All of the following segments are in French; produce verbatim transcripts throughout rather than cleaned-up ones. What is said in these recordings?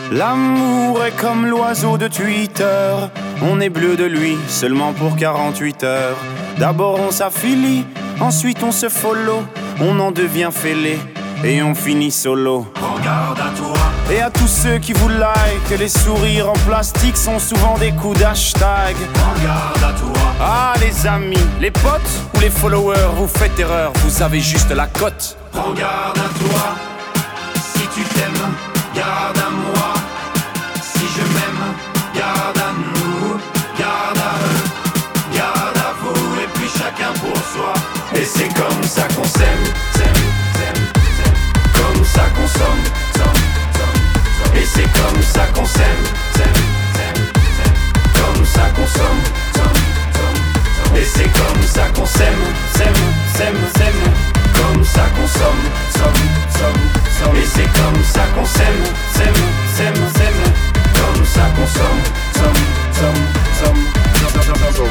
L'amour est comme l'oiseau de Twitter. On est bleu de lui seulement pour quarante-huit heures. D'abord on s'affilie, ensuite on se follow. On en devient fêlé et on finit solo. Prends garde à toi. Et à tous ceux qui vous like, les sourires en plastique sont souvent des coups d'hashtag. Prends garde à toi. Ah les amis, les potes ou les followers, vous faites erreur, vous avez juste la cote. Prends garde à toi. Si tu t'aimes, garde à moi. Si je m'aime, garde à nous. Garde à eux, garde à vous. Et puis chacun pour soi. Et c'est comme ça qu'on s'aime, s'aime, s'aime, s'aime. Comme ça qu'on somme, somme, somme, somme. Et c'est comme ça qu'on s'aime, s'aime, s'aime, s'aime. Comme ça qu'on somme, somme, somme, somme. Et c'est comme ça qu'on s'aime, s'aime, s'aime, s'aime. Comme ça qu'on somme, somme, somme, somme. Et c'est comme ça qu'on s'aime, s'aime, s'aime, s'aime. Comme ça qu'on somme, somme, somme, somme.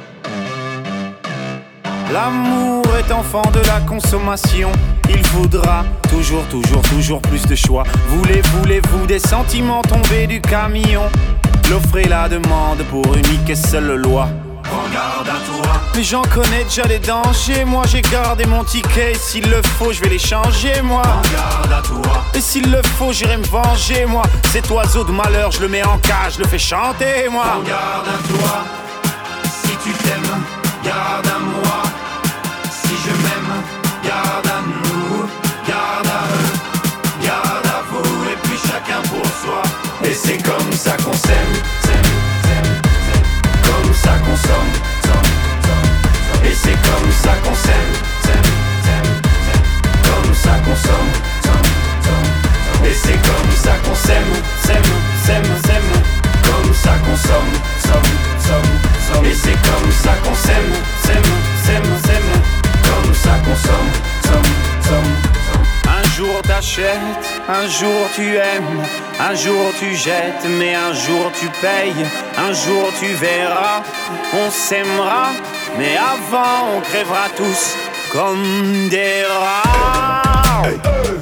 L'amour est enfant de la consommation. Il faudra toujours, toujours, toujours plus de choix. Voulez, voulez-vous des sentiments tombés du camion? L'offre et la demande pour unique et seule loi. Prends garde à toi. Mais j'en connais déjà les dangers. Moi j'ai gardé mon ticket. S'il le faut je vais les changer moi. Prends garde à toi. Et s'il le faut j'irai me venger moi. Cet oiseau de malheur je le mets en cage, je le fais chanter moi. Prends garde à toi. Si tu t'aimes, garde à moi. Si je m'aime, garde à nous. Garde à eux, garde à vous. Et puis chacun pour soi. Et c'est comme ça qu'on s'aime, s'aime, s'aime, s'aime. Comme ça qu'on somme, somme, somme, somme. Et c'est comme ça qu'on s'aime, s'aime, s'aime, s'aime. Comme ça qu'on somme, somme, somme, somme. Et c'est comme ça qu'on s'aime, s'aime, s'aime, s'aime. Comme ça qu'on somme, somme, somme, somme. Et c'est comme ça qu'on s'aime, s'aime, s'aime, s'aime. Comme ça qu'on somme, somme, somme, somme. Un jour t'achètes, un jour tu aimes, un jour tu jettes, mais un jour tu payes, un jour tu verras, on s'aimera, mais avant on crèvera tous comme des rats. Hey, hey.